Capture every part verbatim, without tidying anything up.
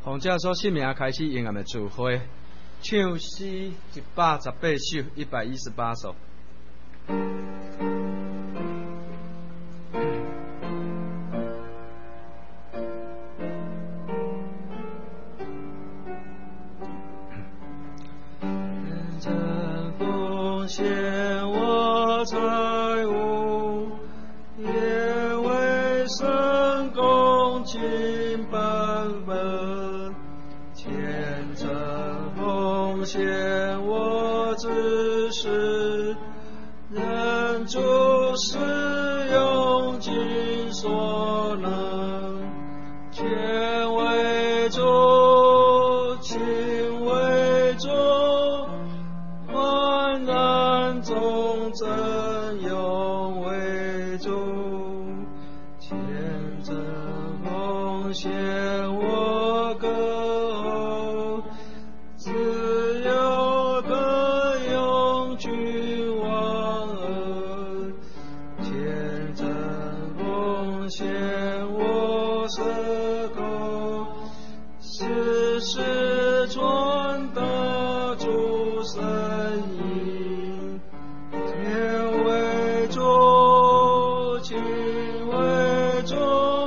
奉这所姓名开始应验的聚会，唱诗一百十八首，一百一十八首。 真奉献我财物，也为神恭敬本本，虔诚奉献我知识，人主使用尽所能，全为主，亲为主，患难中真永为主，虔诚奉献我歌，自由的永居忘恩，虔诚奉献我舌头，时时传达主声音，天为主，亲为主，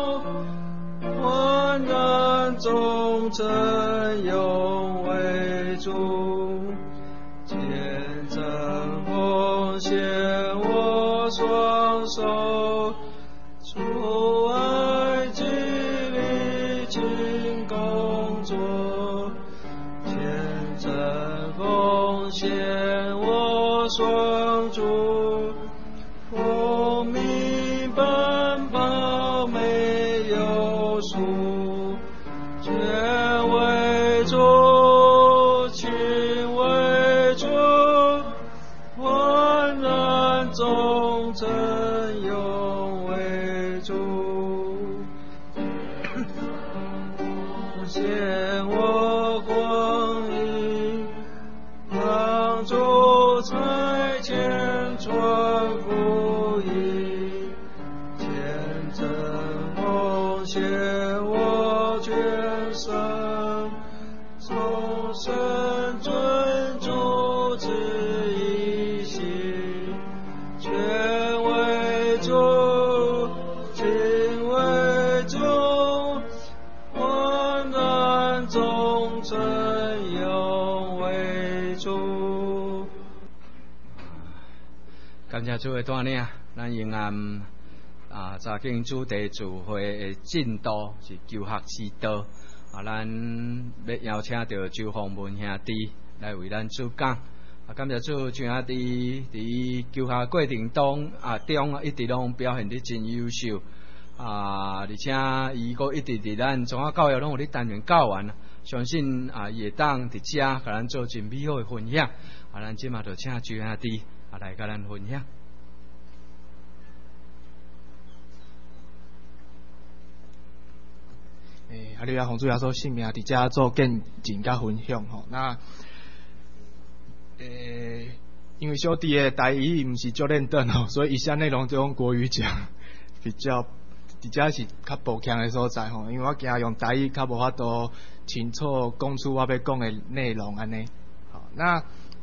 患难中真永为主，虔诚奉献我双手，主爱激励尽工作，虔诚奉献我双足，奉命奔跑没有数，全为主，亲为主，患难中真永为主，献我光阴，帮助差遣传福音，虔诚奉献我全身，终身尊主之一心，全为主，亲为主，患难中真永为主。 感谢主的带领，咱应验啊，查经主题聚会的进度是求学之道啊，咱要邀请到周凤文兄弟来为咱主讲啊。感谢主，周兄弟伫求学过程中啊中一直拢表现得真优秀啊，而且伊个一直伫咱中华教育拢有咧担任教员，相信啊也当伫遮甲咱做真美好的分享啊。咱即马就请周兄弟啊来甲咱分享。 诶，啊，你啊，洪主耶稣性命伫遮做见证甲分享吼。那诶，因为小弟的台语毋是足认真吼，所以以下内容就用国语讲，比较伫遮是较步强的所在吼。因为我惊用台语较无法度清楚讲出我要讲的内容安尼。好，那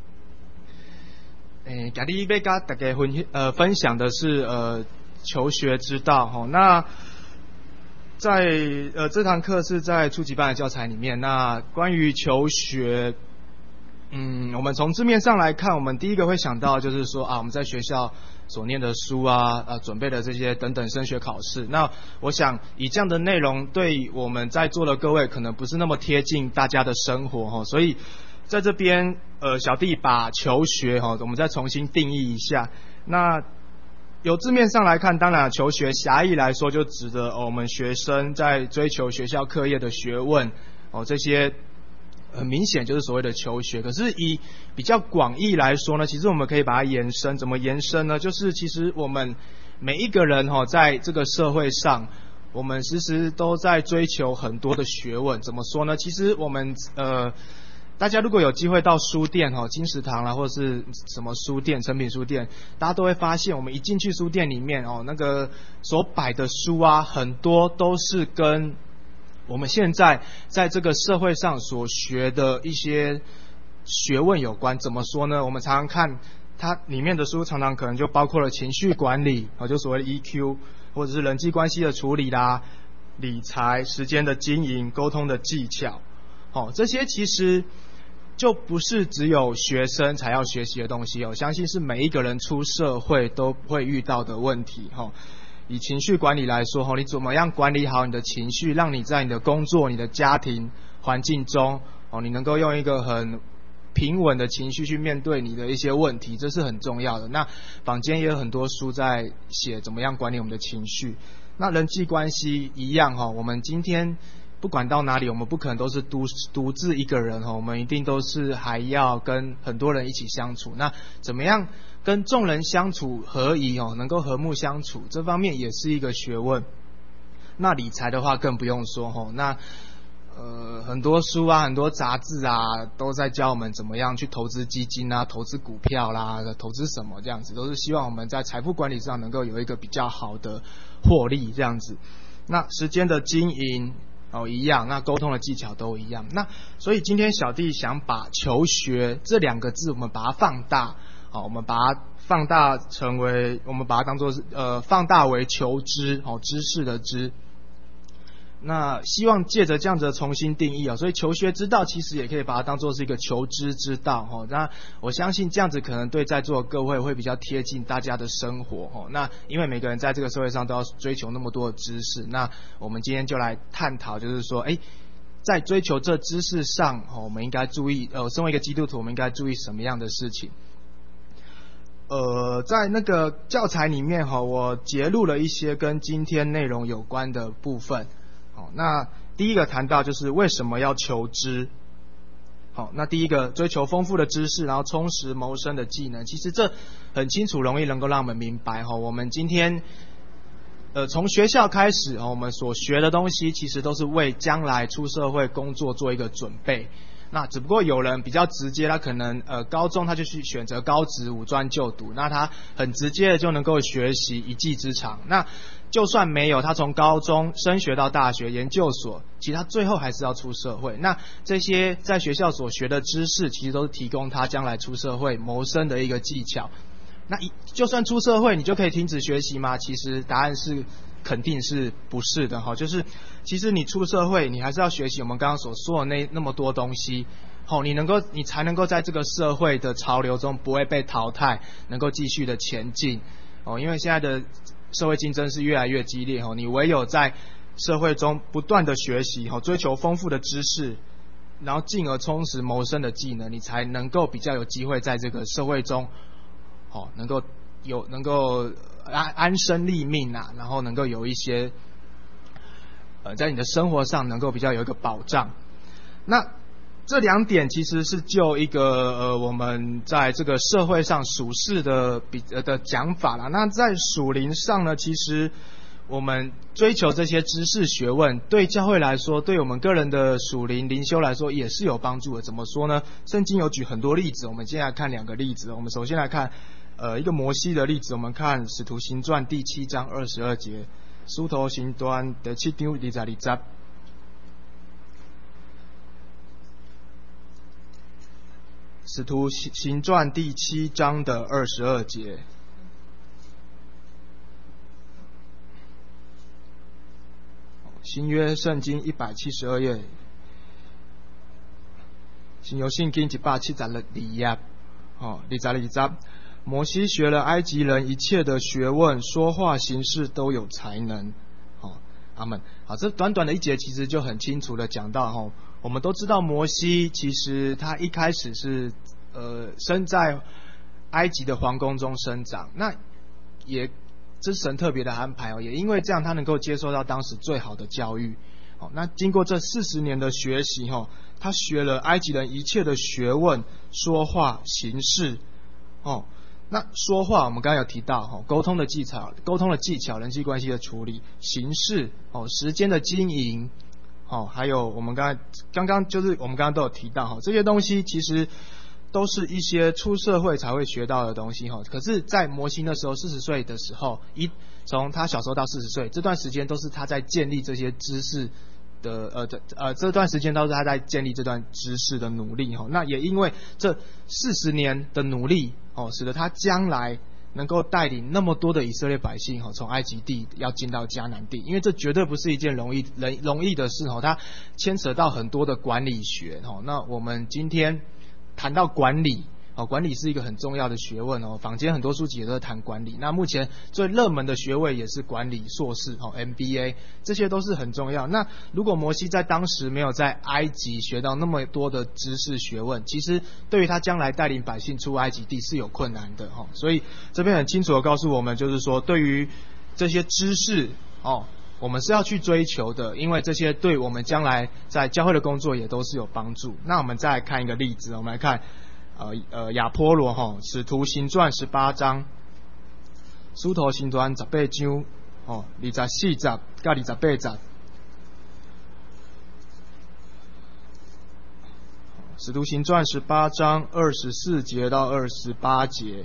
诶，今日要甲大家分享呃分享的是呃求学之道吼。那在呃这堂课是在初级班的教材里面。那关于求学，嗯，我们从字面上来看，我们第一个会想到就是说啊，我们在学校所念的书啊，呃，准备的这些等等升学考试。那我想以这样的内容，对我们在座的各位可能不是那么贴近大家的生活哈，所以在这边呃小弟把求学哈，我们再重新定义一下。那由字面上来看，当然求学狭义来说，就指的、哦、我们学生在追求学校课业的学问哦，这些很明显就是所谓的求学。可是以比较广义来说呢，其实我们可以把它延伸，怎么延伸呢？就是其实我们每一个人哈、哦，在这个社会上，我们时时都在追求很多的学问。怎么说呢？其实我们呃。大家如果有机会到书店哈，金石堂啦，或者是什么书店、诚品书店，大家都会发现，我们一进去书店里面哦，那个所摆的书啊，很多都是跟我们现在在这个社会上所学的一些学问有关。怎么说呢？我们常常看它里面的书，常常可能就包括了情绪管理，就所谓的 E Q， 或者是人际关系的处理啦、理财、时间的经营、沟通的技巧。哦，这些其实就不是只有学生才要学习的东西，我相信是每一个人出社会都会遇到的问题。以情绪管理来说，你怎么样管理好你的情绪，让你在你的工作、你的家庭环境中，你能够用一个很平稳的情绪去面对你的一些问题，这是很重要的。那坊间也有很多书在写怎么样管理我们的情绪。那人际关系一样，我们今天不管到哪里，我们不可能都是独独自一个人，我们一定都是还要跟很多人一起相处。那怎么样跟众人相处合宜，能够和睦相处，这方面也是一个学问。那理财的话更不用说，那呃很多书啊、很多杂志啊都在教我们怎么样去投资基金啊、投资股票啦、投资什么这样子，都是希望我们在财富管理上能够有一个比较好的获利这样子。那时间的经营哦一样，那沟通的技巧都一样。那所以今天小弟想把求学这两个字，我们把它放大，好，我们把它放大成为，我们把它当作是呃放大为求知，哦，知识的知。那希望借着这样子的重新定义啊，所以求学之道其实也可以把它当作是一个求知之道哈。那我相信这样子可能对在座的各位会比较贴近大家的生活哈。那因为每个人在这个社会上都要追求那么多的知识，那我们今天就来探讨，就是说，哎，在追求这知识上，我们应该注意，呃，身为一个基督徒，我们应该注意什么样的事情？呃，在那个教材里面哈，我截录了一些跟今天内容有关的部分。好，那第一个谈到就是为什么要求知。好，那第一个追求丰富的知识，然后充实谋生的技能，其实这很清楚，容易能够让我们明白哈。我们今天呃从学校开始，我们所学的东西其实都是为将来出社会工作做一个准备。那只不过有人比较直接，他可能呃高中他就去选择高职五专就读，那他很直接的就能够学习一技之长。那就算没有，他从高中升学到大学研究所，其实他最后还是要出社会。那这些在学校所学的知识，其实都是提供他将来出社会谋生的一个技巧。那就算出社会，你就可以停止学习吗？其实答案是肯定是不是的哈。就是其实你出社会，你还是要学习我们刚刚所说的那那么多东西，好，你能够你才能够在这个社会的潮流中不会被淘汰，能够继续的前进哦。因为现在的社会竞争是越来越激烈哦，你唯有在社会中不断的学习哦，追求丰富的知识，然后进而充实谋生的技能，你才能够比较有机会在这个社会中哦，能够有能够安安身立命啊，然后能够有一些呃在你的生活上能够比较有一个保障。那这两点其实是就一个呃我们在这个社会上属世的比呃的讲法啦。那在属灵上呢，其实我们追求这些知识学问，对教会来说，对我们个人的属灵灵修来说也是有帮助的。怎么说呢？圣经有举很多例子，我们接下来看两个例子。我们首先来看呃一个摩西的例子，我们看使徒行传第七章二十二节，使徒行传第七章二十二节。使徒行传第七章的二十二节，新约圣经一百七十二页，新约圣经一百七十二页，哦，二十二节，摩西学了埃及人一切的学问，说话行事都有才能。哦，阿们。好，这短短的一节其实就很清楚的讲到哈。我们都知道摩西其实他一开始是呃生在埃及的皇宫中生长，那也这是神特别的安排哦，也因为这样他能够接受到当时最好的教育。哦，那经过这四十年的学习哦，他学了埃及人一切的学问，说话行事哦。那说话我们刚刚有提到哦，沟通的技巧，沟通的技巧，人际关系的处理，行事哦，时间的经营。哦，还有我们刚才刚刚就是我们刚刚都有提到哈，这些东西其实都是一些出社会才会学到的东西哈。可是，在摩西那时候四十岁的时候，一从他小时候到四十岁这段时间，都是他在建立这些知识的呃这呃这段时间都是他在建立这段知识的努力哈。那也因为这四十年的努力哦，使得他将来能够带领那么多的以色列百姓哈，从埃及地要进到迦南地，因为这绝对不是一件容易容容易的事哈，它牵扯到很多的管理学哈。那我们今天谈到管理。哦，管理是一个很重要的学问哦，坊间很多书籍也都在谈管理。那目前最热门的学位也是管理硕士哦 ，M B A， 这些都是很重要。那如果摩西在当时没有在埃及学到那么多的知识学问，其实对于他将来带领百姓出埃及地是有困难的哦。所以这边很清楚的告诉我们，就是说对于这些知识哦，我们是要去追求的，因为这些对我们将来在教会的工作也都是有帮助。那我们再来看一个例子，我们来看。呃呃，亚波罗哈，使徒行传十八章，使徒行传十八章哦，二十四节到二十八节，使徒行传十八章二十四节到二十八节。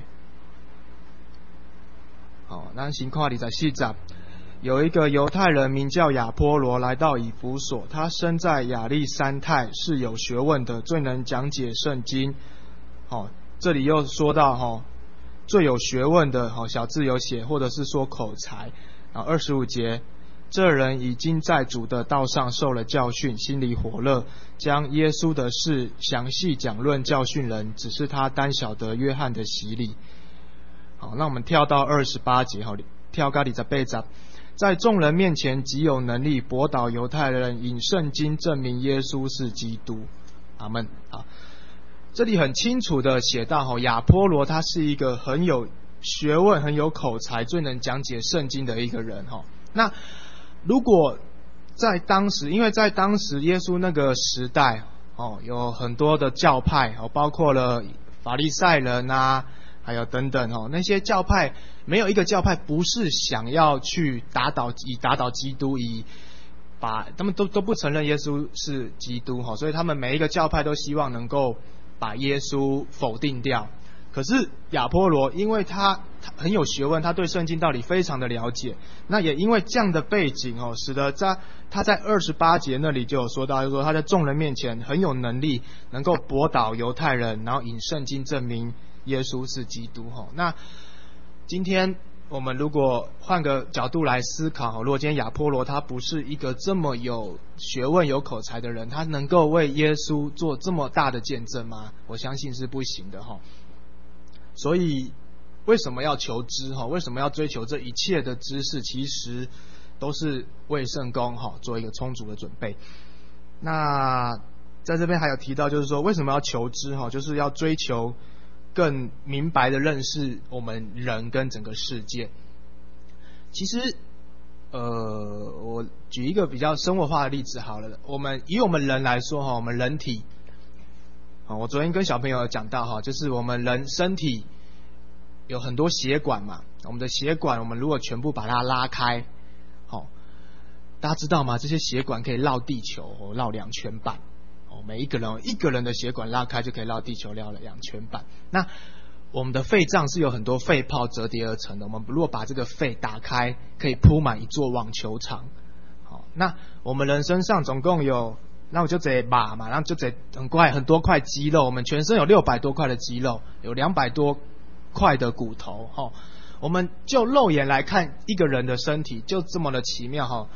好，咱先看二十四节。有一个犹太人名叫亚波罗来到以弗所，他生在亚历山泰，是有学问的，最能讲解圣经。哦，这里又说到哈、哦，最有学问的哈、哦、小字有写，或者是说口才。啊，二十五节，这人已经在主的道上受了教训，心里火热，将耶稣的事详细讲论教训人，只是他单晓得约翰的洗礼。好，那我们跳到二十八节，好，跳到二十八节，在众人面前极有能力，驳倒犹太人，引圣经证明耶稣是基督。阿们啊。这里很清楚的写到，亚波罗他是一个很有学问、很有口才、最能讲解圣经的一个人。那如果在当时，因为在当时耶稣那个时代，有很多的教派，包括了法利赛人啊，还有等等，那些教派没有一个教派不是想要去打倒以打倒基督，以把他们都都不承认耶稣是基督，所以他们每一个教派都希望能够把耶稣否定掉。可是亚波罗因为他很有学问，他对圣经道理非常的了解，那也因为这样的背景哦，使得在他在二十八节那里就有说到，就是说他在众人面前很有能力，能够驳倒犹太人，然后引圣经证明耶稣是基督。那今天我们如果换个角度来思考，如果今天亚波罗他不是一个这么有学问有口才的人，他能够为耶稣做这么大的见证吗？我相信是不行的。所以为什么要求知？为什么要追求这一切的知识？其实都是为圣工做一个充足的准备。那在这边还有提到，就是说为什么要求知，就是要追求更明白的认识我们人跟整个世界。其实呃，我举一个比较生活化的例子好了，我们以我们人来说，我们人体，我昨天跟小朋友讲到，就是我们人身体有很多血管嘛，我们的血管我们如果全部把它拉开，大家知道吗？这些血管可以绕地球绕两圈半，每一个人一个人的血管拉开就可以绕地球绕了两圈半。那我们的肺脏是有很多肺泡折叠而成的，我们如果把这个肺打开，可以铺满一座网球场。好，那我们人身上总共有，那我就得把嘛，然后就得很快很多块肌肉，我们全身有六百多块的肌肉，有两百多块的骨头。哈，我们就肉眼来看一个人的身体，就这么的奇妙哈，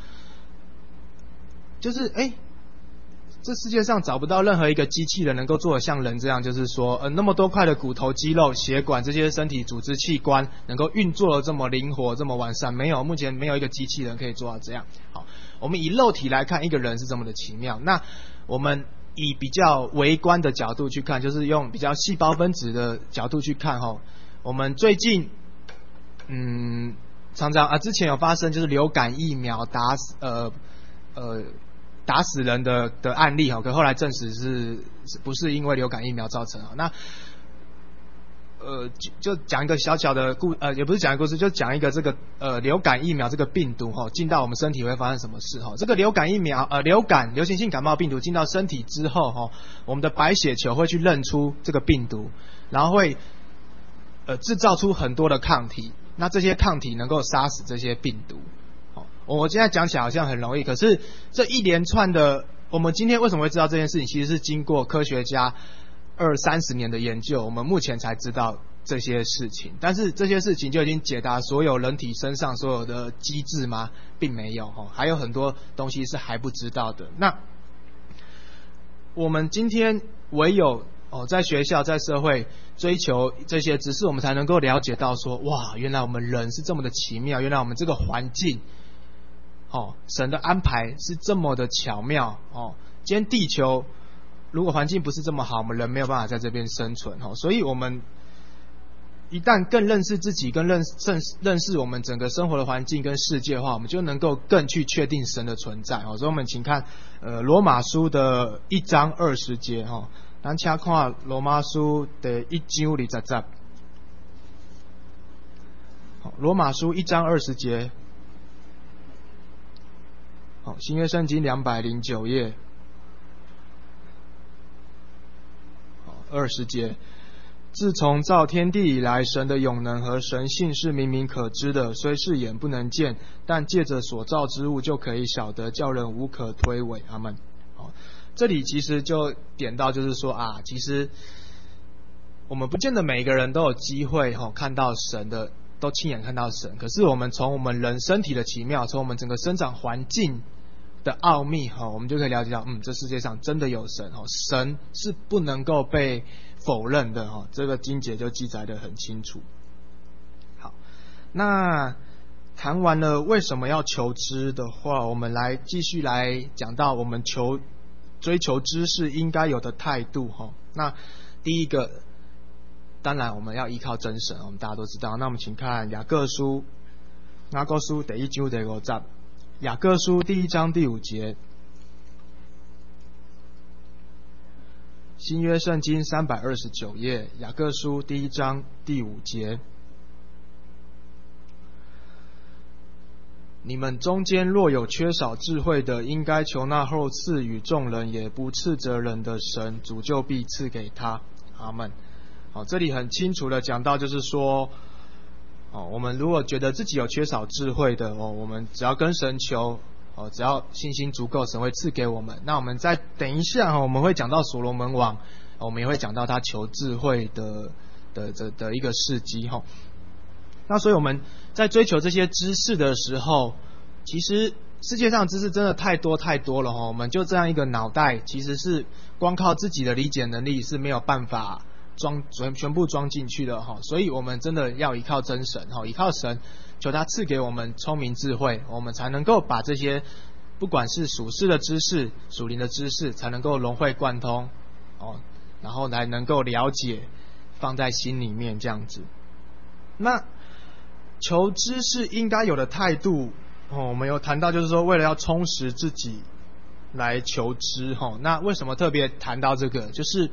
就是哎。这世界上找不到任何一个机器人能够做得像人这样，就是说呃那么多块的骨头肌肉血管这些身体组织器官能够运作的这么灵活这么完善，没有，目前没有一个机器人可以做到这样。好，我们以肉体来看一个人是这么的奇妙，那我们以比较微观的角度去看，就是用比较细胞分子的角度去看齁，我们最近嗯常常啊之前有发生就是流感疫苗打死呃呃打死人的的案例哈，可后来证实是不是因为流感疫苗造成啊？那呃就讲一个小小的故呃也不是讲一个故事，就讲一个这个呃流感疫苗这个病毒哈进到我们身体会发生什么事哈？这个流感疫苗呃流感流行性感冒病毒进到身体之后哈，我们的白血球会去认出这个病毒，然后会呃制造出很多的抗体，那这些抗体能够杀死这些病毒。 我现在讲起来好像很容易，可是这一连串的，我们今天为什么会知道这件事情，其实是经过科学家二三十年的研究，我们目前才知道这些事情。但是这些事情就已经解答所有人体身上所有的机制吗？并没有，还有很多东西是还不知道的。那我们今天唯有哦，在学校在社会追求这些知识，我们才能够了解到说，哇，原来我们人是这么的奇妙，原来我们这个环境哦，神的安排是这么的巧妙哦。今天地球如果环境不是这么好，我们人没有办法在这边生存哦。所以我们一旦更认识自己，跟认认认识我们整个生活的环境跟世界的话，我们就能够更去确定神的存在哦。所以我们请看呃罗马书的一章二十节哦。咱请看罗马书的一章二十节。罗马书一章二十节。好，新约圣经两百零九页。好，二十节。自从造天地以来，神的永能和神性是明明可知的，虽是眼不能见，但借着所造之物就可以晓得，叫人无可推诿。阿们。好，这里其实就点到，就是说啊，其实我们不见得每个人都有机会哈、哦、看到神的，都亲眼看到神。可是我们从我们人身体的奇妙，从我们整个生长环境的奥秘哈、哦，我们就可以了解到，嗯，这世界上真的有神哦，神是不能够被否认的哈，这个经节就记载得很清楚。好，那谈完了为什么要求知的话，我们来继续来讲到我们求追求知识应该有的态度哈。那第一个，当然我们要依靠真神，我们大家都知道。那我们请看雅各书，雅各书第一章第五节，雅各书第一章第五节。新约圣经三百二十九页，雅各书第一章第五节。你们中间若有缺少智慧的，应该求那后赐与众人也不斥责人的神，主就必赐给他。阿们。好，这里很清楚的讲到，就是说，哦，我们如果觉得自己有缺少智慧的哦，我们只要跟神求。哦，只要信心足够，神会赐给我们。那我们再等一下，我们会讲到所罗门王，我们也会讲到他求智慧的的的的一个事迹哈。那所以我们在追求这些知识的时候，其实世界上知识真的太多太多了哈。我们就这样一个脑袋，其实是光靠自己的理解能力是没有办法装全全部装进去的哈。所以我们真的要依靠真神哈，依靠神。求他赐给我们聪明智慧，我们才能够把这些不管是属世的知识、属灵的知识，才能够融会贯通哦，然后来能够了解，放在心里面这样子。那求知识应该有的态度哦，我们有谈到，就是说为了要充实自己来求知哈、哦。那为什么特别谈到这个？就是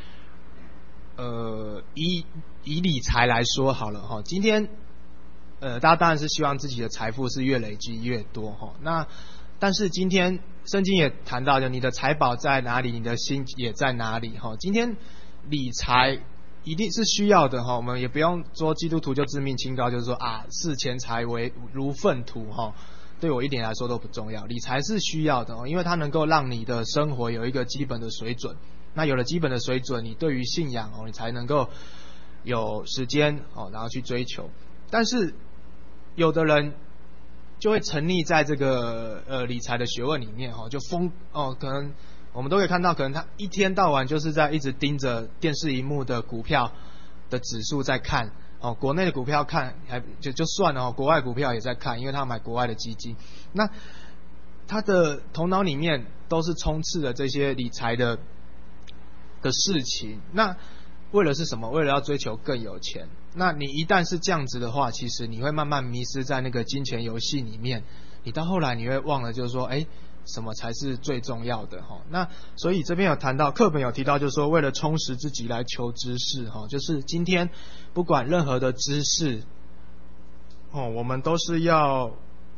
呃，以以理财来说好了哈、哦，今天。呃，大家当然是希望自己的财富是越累积越多哈。那但是今天圣经也谈到，就你的财宝在哪里，你的心也在哪里哈。今天理财一定是需要的哈，我们也不用说基督徒就自命清高，就是说啊视钱财为如粪土哈。对我一点来说都不重要，理财是需要的哦，因为它能够让你的生活有一个基本的水准。那有了基本的水准，你对于信仰哦，你才能够有时间哦，然后去追求。但是有的人就会沉溺在这个呃理财的学问里面哈，就疯哦，可能我们都可以看到，可能他一天到晚就是在一直盯着电视荧幕的股票的指数在看哦，国内的股票看还就就算了哦，国外股票也在看，因为他买国外的基金，那他的头脑里面都是充斥着这些理财的的事情，那为了是什么？为了要追求更有钱。那你一旦是这样子的话，其实你会慢慢迷失在那个金钱游戏里面。你到后来你会忘了，就是说，哎，什么才是最重要的哈？那所以这边有谈到，课本有提到，就是说，为了充实自己来求知识哈，就是今天不管任何的知识，哦，我们都是要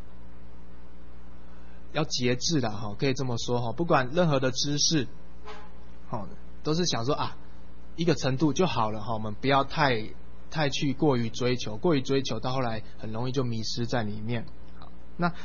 要节制的哈，可以这么说哈。不管任何的知识，哦，都是想说啊，一个程度就好了哈，我们不要太。太去过于追求，过于追求到后来很容易就迷失在里面。好，那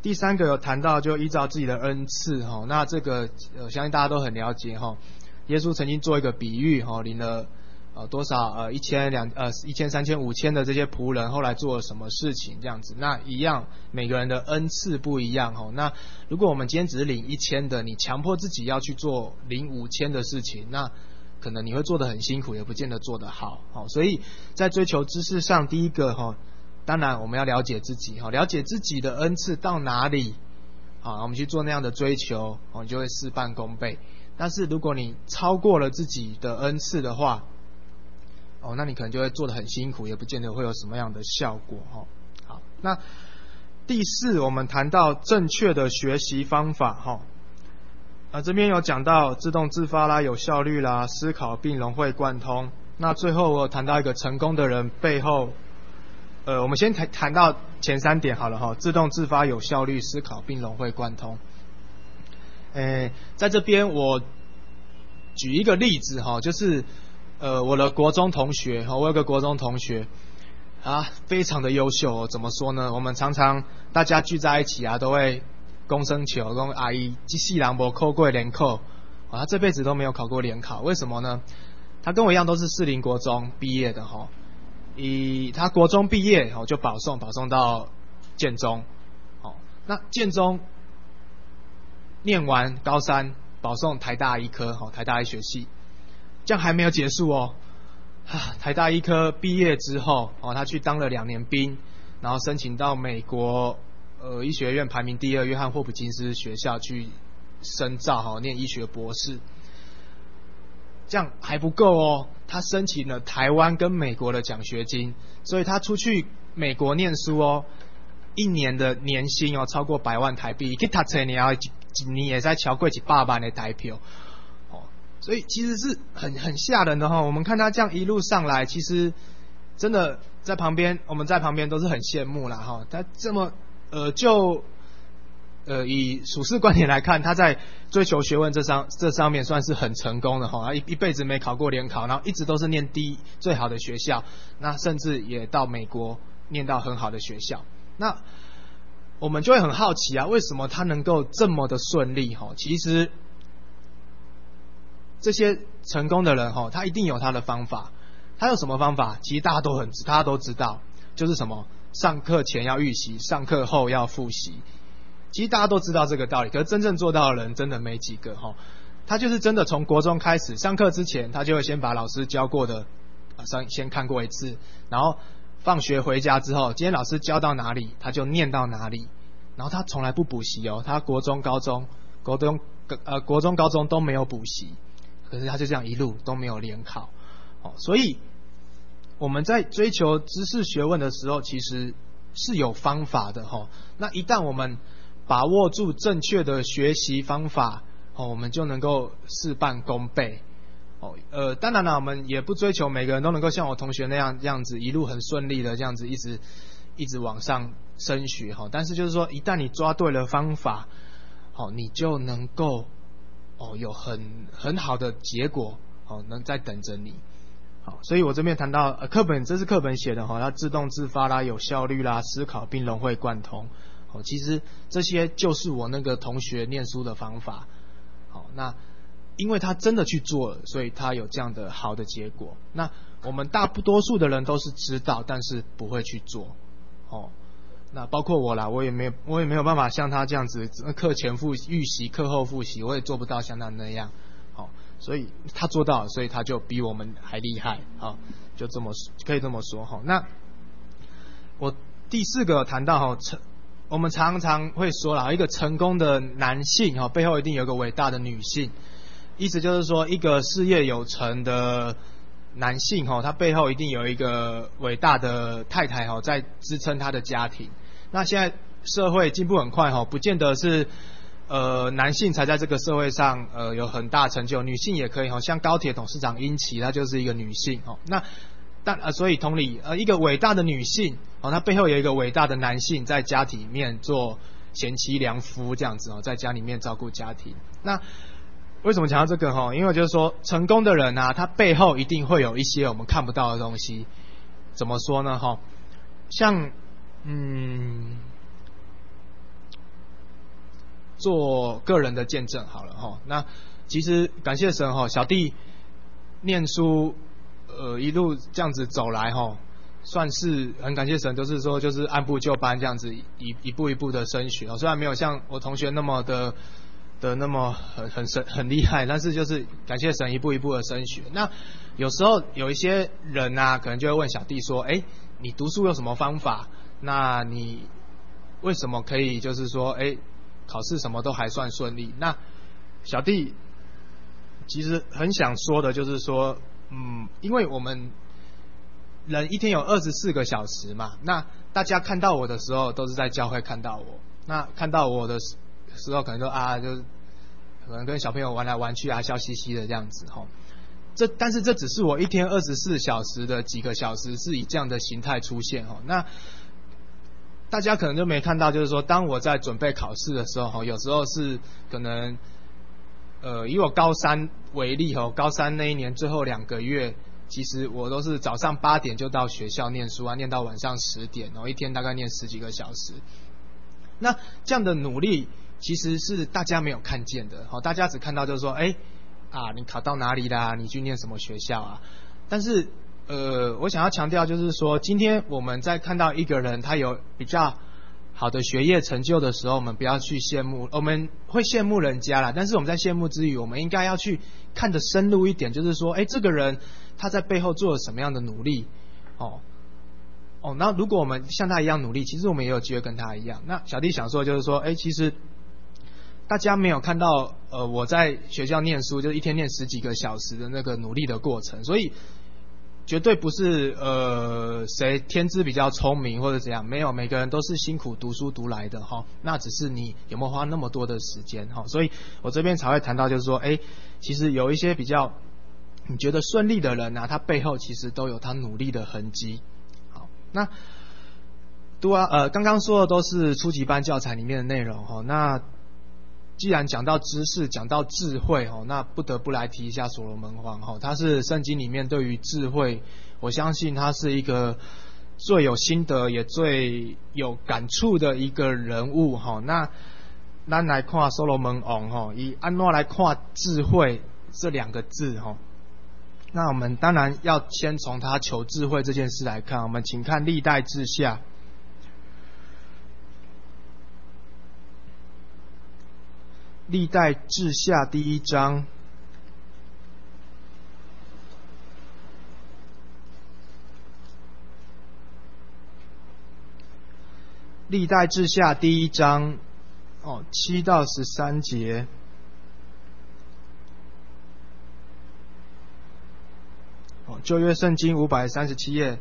第三个有谈到就依照自己的恩赐哈，那这个呃相信大家都很了解哈。耶稣曾经做一个比喻哈，领了呃多少呃一千两呃一千三千五千的这些仆人，后来做了什么事情这样子？那一样每个人的恩赐不一样哈。那如果我们今天只是领一千的，你强迫自己要去做领五千的事情，那可能你会做得很辛苦，也不见得做得好。好，所以在追求知识上，第一个哈。当然我们要了解自己，了解自己的恩赐到哪里，我们去做那样的追求，你就会事半功倍。但是如果你超过了自己的恩赐的话，那你可能就会做得很辛苦，也不见得会有什么样的效果。好，那第四我们谈到正确的学习方法，啊，这边有讲到自动自发啦、有效率啦、思考并融会贯通。那最后我有谈到一个成功的人背后呃，我们先谈谈到前三点好了哈，自动自发、有效率、思考并融会贯通。诶，在这边我举一个例子哈，就是呃我的国中同学哈，我有个国中同学啊，非常的优秀哦。怎么说呢？我们常常大家聚在一起啊，都会公生球，跟阿姨这世人没考过联考，啊，他这辈子都没有考过联考，为什么呢？他跟我一样都是士林国中毕业的哈。以他国中毕业就保送保送到建中，那建中念完高三保送台大医科，台大医学系，这样还没有结束哦。台大医科毕业之后，他去当了两年兵，然后申请到美国呃医学院排名第二约翰霍普金斯学校去深造，念医学博士。这样还不够哦，他申请了台湾跟美国的奖学金，所以他出去美国念书哦，一年的年薪哦超过百万台币，去读册你要一年也在超过一百万的台票，哦，所以其实是很很吓人的哈、哦。我们看他这样一路上来，其实真的在旁边，我们在旁边都是很羡慕啦哈、哦。他这么呃就。呃，以属世观点来看，他在追求学问这上这上面算是很成功的哈，他一一辈子没考过联考，然后一直都是念第一最好的学校，那甚至也到美国念到很好的学校。那我们就会很好奇啊，为什么他能够这么的顺利哈？其实这些成功的人哈，他一定有他的方法。他有什么方法？其实大家都很大家都知道，就是什么上课前要预习，上课后要复习。其实大家都知道这个道理，可是真正做到的人真的没几个哈。他就是真的从国中开始，上课之前他就会先把老师教过的上先看过一次，然后放学回家之后，今天老师教到哪里他就念到哪里，然后他从来不补习哦，他国中、高中、国中呃国中、高中都没有补习，可是他就这样一路都没有联考，哦，所以我们在追求知识学问的时候，其实是有方法的哈。那一旦我们把握住正确的学习方法，哦，我们就能够事半功倍。哦，呃，当然了，我们也不追求每个人都能够像我同学那样这样子一路很顺利的这样子一直一直往上升学哈。但是就是说，一旦你抓对了方法，哦，你就能够哦有很很好的结果，哦，能在等着你。好，所以我这边谈到呃课本，这是课本写的哈，要自动自发啦，有效率啦，思考并融会贯通。哦，其实这些就是我那个同学念书的方法。好，那因为他真的去做了，所以他有这样的好的结果。那我们大多数的人都是知道，但是不会去做。哦，那包括我啦，我也没有，我也没有办法像他这样子，课前复预习，课后复习，我也做不到像他那样。好，所以他做到了，所以他就比我们还厉害。好，就这么可以这么说。哈，那我第四个谈到哈成。我们常常会说啦，一个成功的男性哈，背后一定有一个伟大的女性。意思就是说，一个事业有成的男性哈，他背后一定有一个伟大的太太哈，在支撑他的家庭。那现在社会进步很快哈，不见得是呃男性才在这个社会上呃有很大成就，女性也可以哈。像高铁董事长殷琦，她就是一个女性哈。那但呃，所以同理，呃，一个伟大的女性，哦，她背后有一个伟大的男性在家里面做贤妻良夫这样子哦，在家里面照顾家庭。那为什么讲到这个哈？因为就是说，成功的人啊，他背后一定会有一些我们看不到的东西。怎么说呢？哈，像嗯， 做个人的见证好了哈。那其实感谢神哈，小弟念书呃一路这样子走来哈，算是很感谢神，都是说就是按部就班这样子一一步一步的升学，虽然没有像我同学那么的的那么很很神很厉害，但是就是感谢神一步一步的升学。那有时候有一些人啊，可能就会问小弟说，哎，你读书有什么方法？那你为什么可以就是说，哎，考试什么都还算顺利？那小弟其实很想说的就是说，嗯，因为我们人一天有二十四个小时嘛，那大家看到我的时候都是在教会看到我，那看到我的时候可能就啊，就可能跟小朋友玩来玩去啊，笑嘻嘻的这样子哈。这但是这只是我一天二十四小时的几个小时是以这样的形态出现哈。那大家可能就没看到，就是说当我在准备考试的时候哈，有时候是可能呃以我高三为例哈，高三那一年最后两个月，其实我都是早上八点就到学校念书啊，念到晚上十点，然后一天大概念十几个小时。那这样的努力其实是大家没有看见的，好，大家只看到就是说，哎啊，你考到哪里啦？你去念什么学校啊？但是呃，我想要强调就是说，今天我们在看到一个人他有比较好的学业成就的时候，我们不要去羡慕，我们会羡慕人家啦，但是我们在羡慕之余，我们应该要去看得深入一点，就是说，哎，这个人他在背后做了什么样的努力，哦。哦，那如果我们像他一样努力，其实我们也有机会跟他一样。那小弟想说就是说，哎，其实大家没有看到，呃，我在学校念书，就是一天念十几个小时的那个努力的过程，所以绝对不是呃谁天资比较聪明或者怎样，没有，每个人都是辛苦读书读来的哈、哦。那只是你有没有花那么多的时间哈、哦？所以我这边才会谈到，就是说，哎，其实有一些比较你觉得顺利的人啊，他背后其实都有他努力的痕迹。那读啊呃，刚刚说的都是初级班教材里面的内容哈。那既然讲到知识，讲到智慧哈，那不得不来提一下所罗门王哈。他是圣经里面对于智慧，我相信他是一个最有心得也最有感触的一个人物哈。那咱来看所罗门王哈，以安怎来看智慧这两个字哈。那我们当然要先从他求智慧这件事来看，我们请看历代志下，历代志下第一章，历代志下第一章哦，七到十三节。旧约圣经五百三十七页，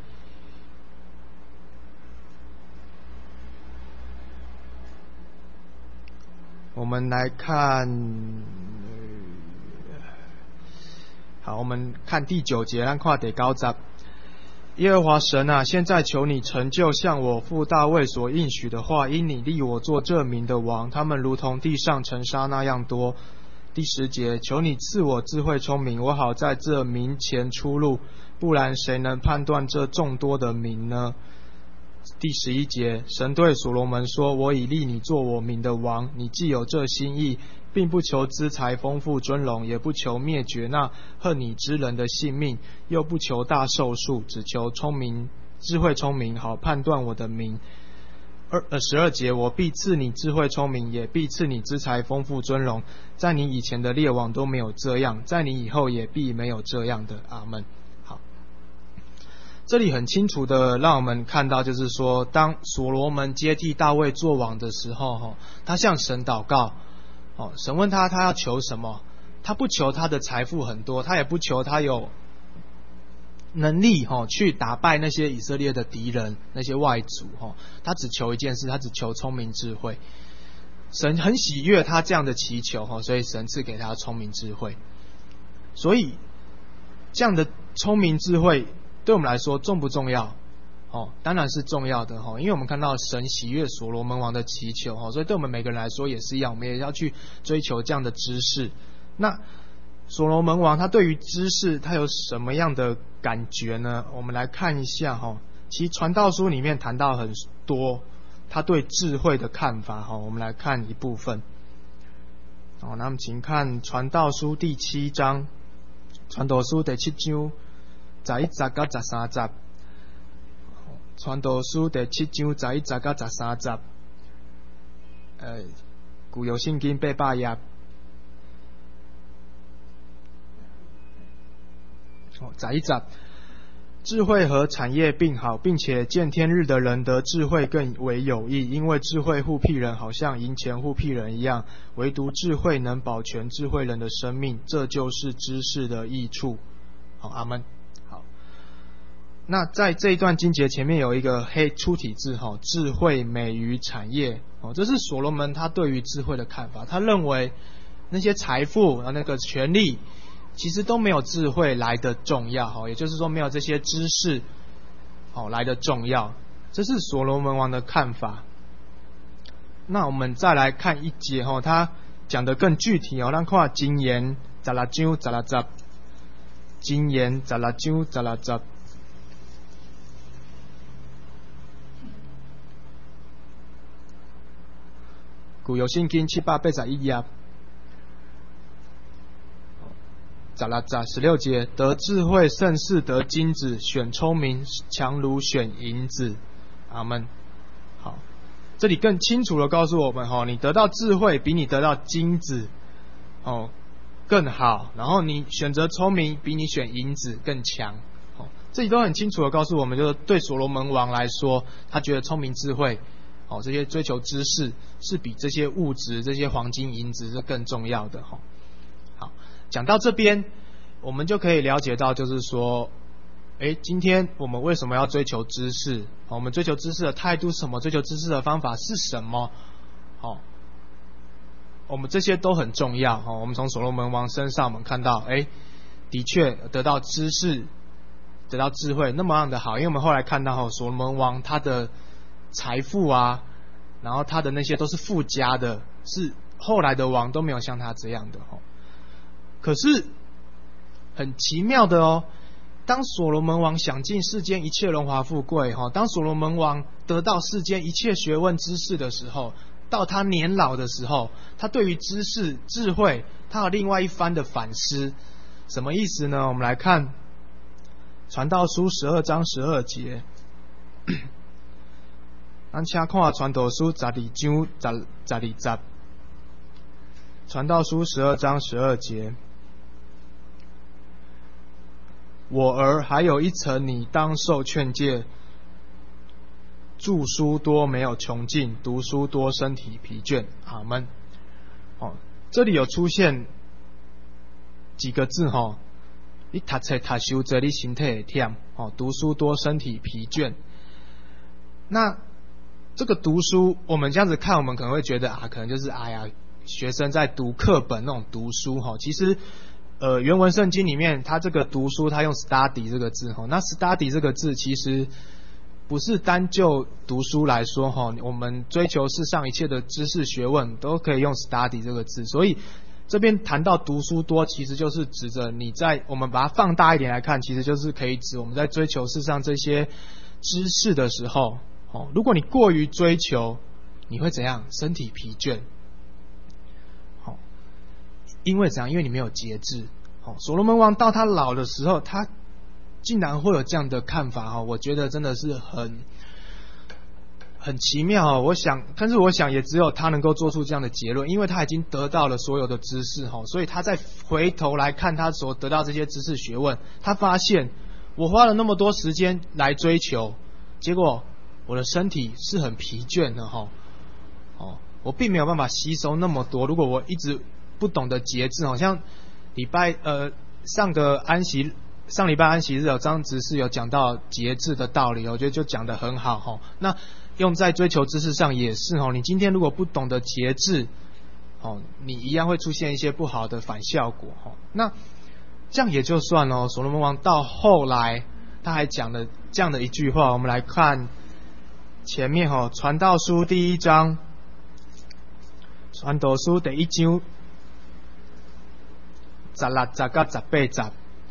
我们来看，好，我们看第九节，咱看第九节。耶和华神啊，现在求你成就向我父大卫所应许的话，因你立我做这民的王，他们如同地上尘沙那样多。第十节，求你赐我智慧聪明，我好在这民前出入，不然谁能判断这众多的民呢？第十一节，神对所罗门说，我已立你做我民的王，你既有这心意，并不求资财丰富尊荣，也不求灭绝那恨你之人的性命，又不求大寿数，只求聪明智慧聪明，好判断我的民。二呃十二节，我必赐你智慧聪明，也必赐你资财丰富尊荣，在你以前的列王都没有这样，在你以后也必没有这样的。阿们。好，这里很清楚的让我们看到，就是说当所罗门接替大卫做王的时候，他向神祷告，神问他他要求什么，他不求他的财富很多，他也不求他有能力去打败那些以色列的敌人，那些外族，他只求一件事，他只求聪明智慧。神很喜悦他这样的祈求，所以神赐给他聪明智慧。所以这样的聪明智慧对我们来说重不重要？当然是重要的，因为我们看到神喜悦所罗门王的祈求，所以对我们每个人来说也是一样，我们也要去追求这样的知识。那所罗门王他对于知识他有什么样的感觉呢？我们来看一下哈，其实传道书里面谈到很多他对智慧的看法哈，我们来看一部分。 好，那我们请看《传道书》第七章，《传道书》第七章十一节到十三节，《传道书》第七章十一节到十三节，呃，旧约圣经八百页。十一节，智慧和产业并好，并且见天日的人得智慧更为有益，因为智慧护庇人，好像银钱护庇人一样，唯独智慧能保全智慧人的生命，这就是知识的益处。好，阿们。好，那在这一段经节前面有一个黑粗体字，哈，智慧美于产业，哦，这是所罗门他对于智慧的看法。他认为那些财富啊，那个权利，其实都没有智慧来的重要，也就是说没有这些知识来的重要，这是所罗门王的看法。那我们再来看一节，他讲得更具体，咱看箴言十六章十六节，箴言十六章十六节，舊約聖經七百八十一頁。十六节十六节，得智慧胜似得金子，选聪明强如选银子。阿们。好，这里更清楚的告诉我们，哈，你得到智慧比你得到金子，哦，更好。然后你选择聪明比你选银子更强。哦，这里都很清楚的告诉我们，就是对所罗门王来说，他觉得聪明智慧，哦，这些追求知识是比这些物质、这些黄金银子是更重要的。哈。讲到这边，我们就可以了解到，就是说，诶，今天我们为什么要追求知识？我们追求知识的态度是什么？追求知识的方法是什么？哦，我们这些都很重要。哦，我们从所罗门王身上，我们看到，诶，的确得到知识，得到智慧，那么样的好。因为我们后来看到，所罗门王他的财富啊，然后他的那些都是富家的，是后来的王都没有像他这样的。哦。可是很奇妙的哦，当所罗门王享尽世间一切荣华富贵，当所罗门王得到世间一切学问知识的时候，到他年老的时候，他对于知识智慧他有另外一番的反思。什么意思呢？我们来看传道书十二章十二节，咱请看传道书十二章十十二节，传道书十二章十二节，我儿，还有一层你当受劝诫，著书多没有穷尽，读书多身体疲倦。阿们。哦，这里有出现几个字哈，你读册读书这你身体会忝，哦，读书多身体疲倦。那这个读书，我们这样子看，我们可能会觉得啊，可能就是哎呀，学生在读课本那种读书哈，其实。呃，原文圣经里面，它这个读书，它用 study 这个字哈。那 study 这个字其实不是单就读书来说哈，我们追求世上一切的知识学问都可以用 study 这个字。所以这边谈到读书多，其实就是指着你在我们把它放大一点来看，其实就是可以指我们在追求世上这些知识的时候，哦，如果你过于追求，你会怎样？身体疲倦。因为怎样？因为你没有节制。哦，所罗门王到他老的时候，他竟然会有这样的看法哈，我觉得真的是很很奇妙。我想，但是我想也只有他能够做出这样的结论，因为他已经得到了所有的知识哈，所以他再回头来看他所得到这些知识学问，他发现我花了那么多时间来追求，结果我的身体是很疲倦的哈。哦，我并没有办法吸收那么多。如果我一直不懂得节制，好像礼拜呃上个安息上礼拜安息日有张执事有讲到节制的道理，我觉得就讲得很好哈。那用在追求知识上也是哈，你今天如果不懂得节制，哦，你一样会出现一些不好的反效果哈。那这样也就算了，所罗门王到后来他还讲了这样的一句话，我们来看前面哈，传道书第一章，传道书第一章。十六节到十八节，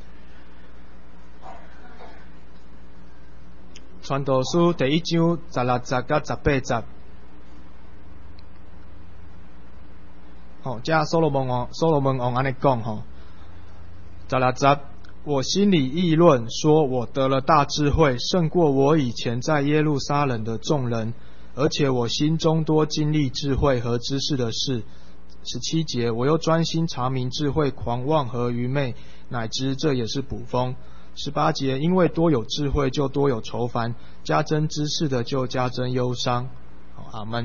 传道书第一章十六节到十八节。 哦，加所罗门王，所罗门王安尼讲吼，十六节，我心里议论说，我得了大智慧，胜过我以前在耶路撒冷的众人，而且我心中多经历智慧和知识的事。十七节，我又专心查明智慧、狂妄和愚昧，乃知这也是捕风。十八节，因为多有智慧就多有愁烦，加增知识的就加增忧伤。好，阿们。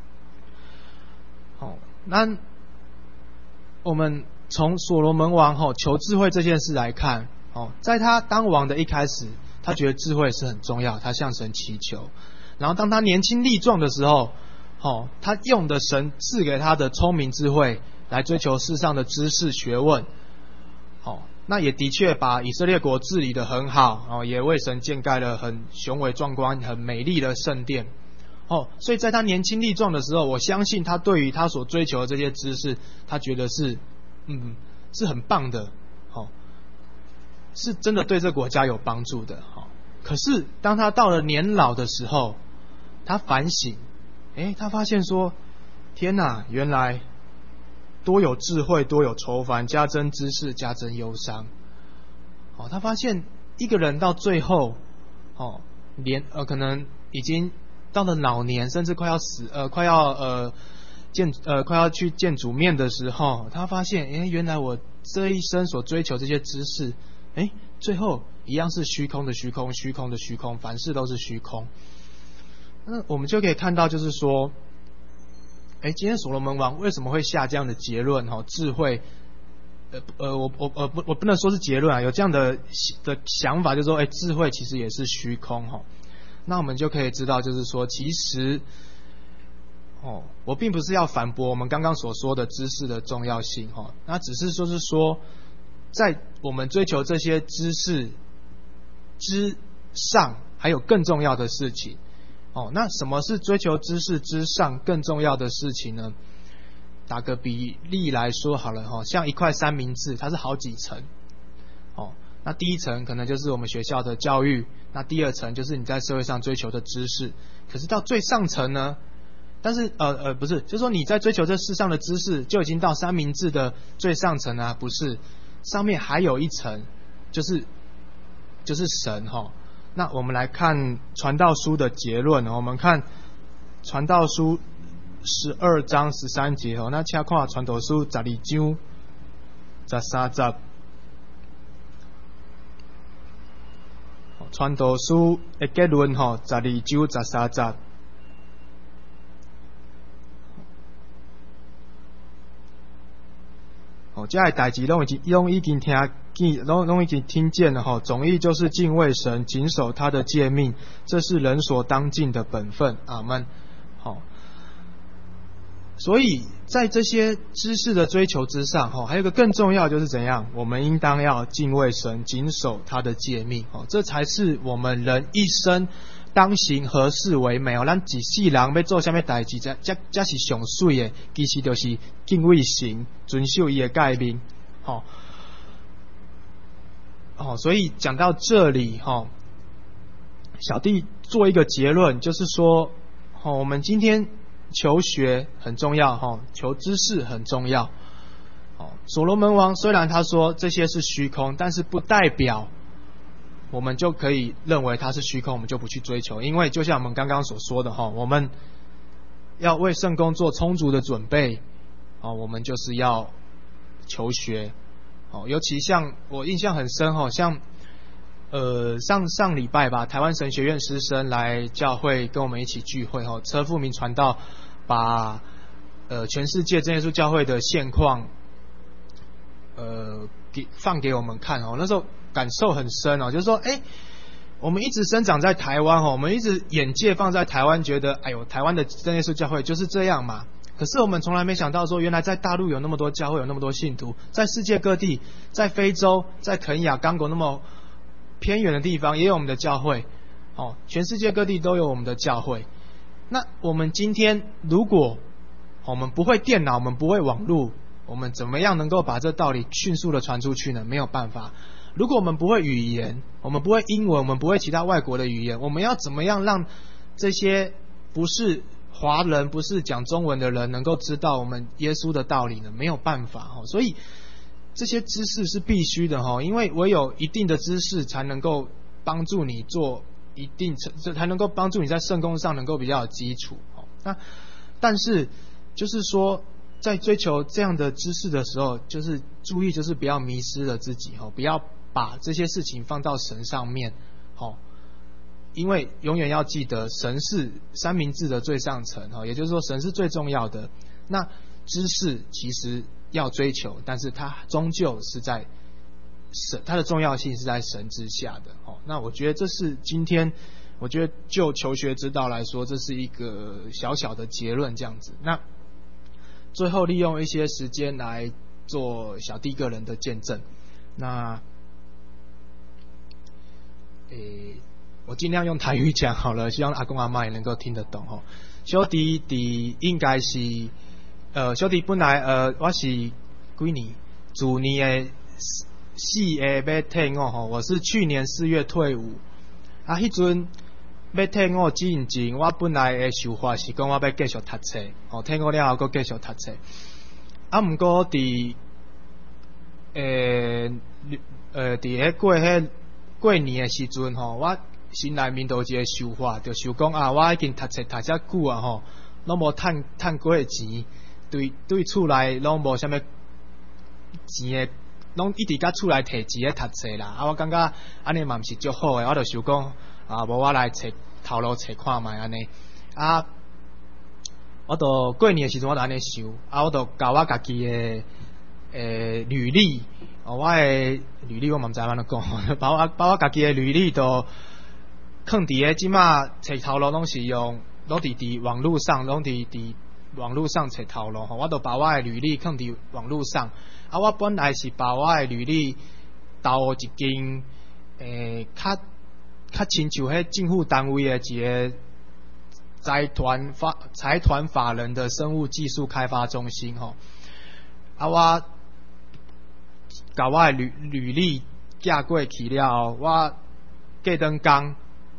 好，那我们从所罗门王吼求智慧这件事来看，哦，在他当王的一开始，他觉得智慧是很重要，他向神祈求。然后当他年轻力壮的时候，哦，他用的神赐给他的聪明智慧来追求世上的知识学问。哦，那也的确把以色列国治理得很好，哦，也为神建盖了很雄伟壮观、很美丽的圣殿。哦，所以在他年轻力壮的时候，我相信他对于他所追求的这些知识，他觉得是，嗯，是很棒的，哦，是真的对这个国家有帮助的。哦，可是当他到了年老的时候，他反省，诶，他发现说，天哪，原来多有智慧，多有愁烦，加增知识，加增忧伤。哦，他发现一个人到最后，哦，连呃可能已经到了老年，甚至快要死，呃，快要呃见呃快要去见主面的时候，他发现，诶，原来我这一生所追求这些知识，诶，最后一样是虚空的虚空，虚空的虚空，凡事都是虚空。那我们就可以看到，就是说，诶，今天所罗门王为什么会下这样的结论？哈，智慧，呃呃，我我呃不我不能说是结论啊，有这样的的想法，就是说，诶，智慧其实也是虚空哈。那我们就可以知道，就是说，其实，哦，我并不是要反驳我们刚刚所说的知识的重要性哈，那只是说是说，在我们追求这些知识之上，还有更重要的事情。哦，那什么是追求知识之上更重要的事情呢？打个比例来说好了哈，像一块三明治，它是好几层。哦，那第一层可能就是我们学校的教育，那第二层就是你在社会上追求的知识。可是到最上层呢，但是呃呃不是，就是说你在追求这世上的知识，就已经到三明治的最上层啊？不是，上面还有一层，就是就是神哈。那我们来看传道书的结论，我们看传道书十二章十三节，那请看传道书十二章十三节。传道书的结论，十二章十三节。哦，这些代志拢已经拢已经听见，拢拢已经听见了哈。总意就是敬畏神，谨守他的诫命，这是人所当尽的本分。阿们。好，所以在这些知识的追求之上，哈，还有一个更重要就是怎样，我们应当要敬畏神，谨守他的诫命，哦，这才是我们人一生当行何事为美哦。咱一世人要做什么代志，这这这是上水的，其实就是敬畏神，遵守伊的诫命，哦哦。所以讲到这里，哦，小弟做一个结论，就是说，哦，我们今天求学很重要，哈，求知识很重要。哦，所罗门王虽然他说这些是虚空，但是不代表我们就可以认为它是虚空，我们就不去追求。因为就像我们刚刚所说的哈，我们要为圣工做充足的准备，哦，我们就是要求学。哦，尤其像我印象很深哈，像呃上上礼拜吧，台湾神学院师生来教会跟我们一起聚会哈，车富明传道把呃全世界真耶稣教会的现况呃给放给我们看哦，那时候感受很深哦，就是说，哎，我们一直生长在台湾哦，我们一直眼界放在台湾，觉得哎呦，台湾的真耶稣教会就是这样嘛。可是我们从来没想到说，原来在大陆有那么多教会，有那么多信徒，在世界各地，在非洲，在肯亚、刚果那么偏远的地方也有我们的教会，哦，全世界各地都有我们的教会。那我们今天如果我们不会电脑，我们不会网络，我们怎么样能够把这道理迅速的传出去呢？没有办法。如果我们不会语言，我们不会英文，我们不会其他外国的语言，我们要怎么样让这些不是华人不是讲中文的人能够知道我们耶稣的道理呢？没有办法哈，所以这些知识是必须的哈，因为唯有一定的知识才能够帮助你做一定，才能够帮助你在圣工上能够比较有基础。那但是就是说，在追求这样的知识的时候，就是注意就是不要迷失了自己哈，不要把这些事情放到神上面哈。因为永远要记得，神是三明治的最上层，也就是说神是最重要的。那知识其实要追求，但是它终究是在神，它的重要性是在神之下的。那我觉得这是今天，我觉得就求学之道来说，这是一个小小的结论这样子。那最后利用一些时间来做小弟个人的见证。那，诶。我尽量用台语讲好了，希望阿公阿嬷也能够听得懂吼。小弟弟应该是，呃，小弟本来呃我是几年，主年的四月要退伍吼，我是去年四月退伍。啊，迄阵要退伍之前，我本来的想法是讲我要继续读册，吼，退伍了后佫继续读册。啊，毋过伫诶呃伫迄过迄过年的时阵吼，我心内面都有一个想法，就想讲啊，我已经读册读遮久啊吼，拢无趁趁过钱，对对厝内拢无啥物钱诶，拢一直甲厝内摕钱诶读册啦。啊，我感觉安尼嘛毋是足好诶，我就想讲啊，无我来找头路找看觅安尼。啊，我都过年诶时阵我就安尼想，啊，我就甲我家己诶诶履历，哦，我诶履历我嘛毋知安怎讲，把我把我家己诶履历都。放伫个即马找头路拢是用，拢伫伫网络上，拢伫伫网络上找头路吼。我都把我的履历放伫网络上。啊，我本来是把我的履历投一间诶，较较亲像迄政府单位的一个财团法财团法人的生物技术开发中心吼。啊，我甲我的履履历寄过去了后，我过顿工。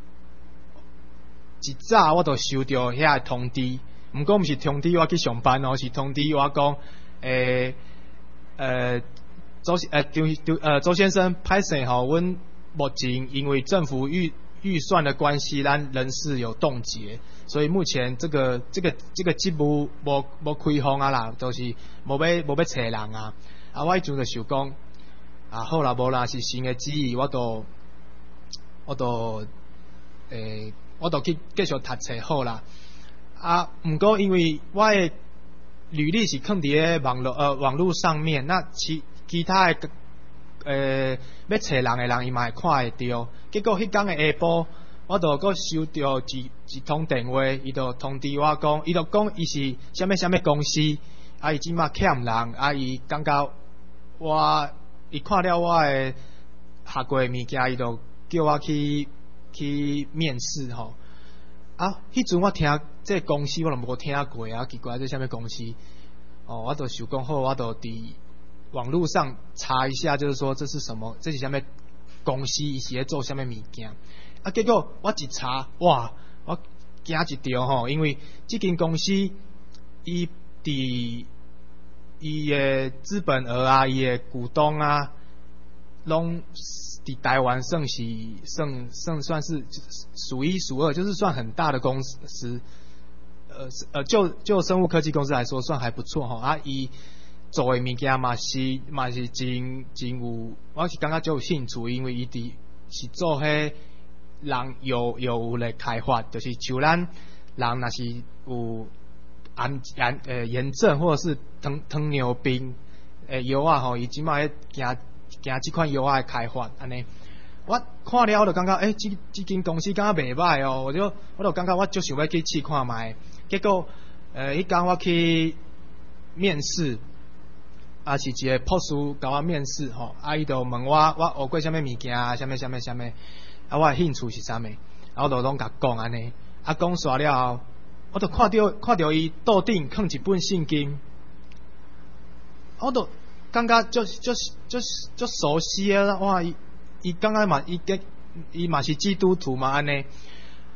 一早我就收到遐通知，毋过毋是通知我去上班哦，是通知我讲，诶、欸、呃周呃周周呃周先生，歹势吼，阮目前因为政府预预算的关系，咱人事有冻结，所以目前这个这个这个职务无无开放啊啦，都、就是无要无要找人啊。啊，我迄阵就想讲，啊好啦，无啦是新的旨意，我都我都诶。欸我就去继续读册好啦，啊，毋过因为我的履历是放伫个网络呃网络上面，那其其他的呃要找人的人伊嘛会看会到。结果迄天的下晡，我就阁收到一一通电话，伊就通知我讲，伊就讲伊是啥物啥物公司，啊伊即马欠人，啊伊感觉我伊看了我的学过的物件，伊就叫我去。去面试吼，啊，迄阵我听这个公司我都无听过啊，奇怪这啥物公司？哦，我就想讲好，我就伫网络上查一下，就是说这是什么，这是啥物公司，伊是咧做啥物物件？啊，结果我一查，哇，我惊一跳吼，因为这间公司伊伫伊的资本额啊，伊的股东啊，拢。伫台湾算是算算算是数一数二，就是算很大的公司，呃呃，就就生物科技公司来说，算还不错吼。啊，伊做的物件嘛是嘛是真真有，我是感觉就有兴趣，因为伊伫是做迄人有有来开发，就是像咱人若是有癌癌呃炎症或者是糖糖尿病诶药啊吼，伊即摆行。行即款药啊的开发，安尼，我看了我就感觉，诶、欸，即即间公司感觉袂歹哦，我就我就感觉我就想要去试看卖。结果，呃，迄天我去面试，啊是一个博士甲我面试吼，啊伊就问我我学过啥物物件啊，啥物啥物啥物，啊我的兴趣是啥物，啊我就拢甲讲安尼，啊讲煞了后，我就看到看到伊桌顶放一本圣经，我就。感觉就就就就熟悉啊！哇，伊伊刚刚嘛，伊伊伊嘛是基督徒嘛安尼，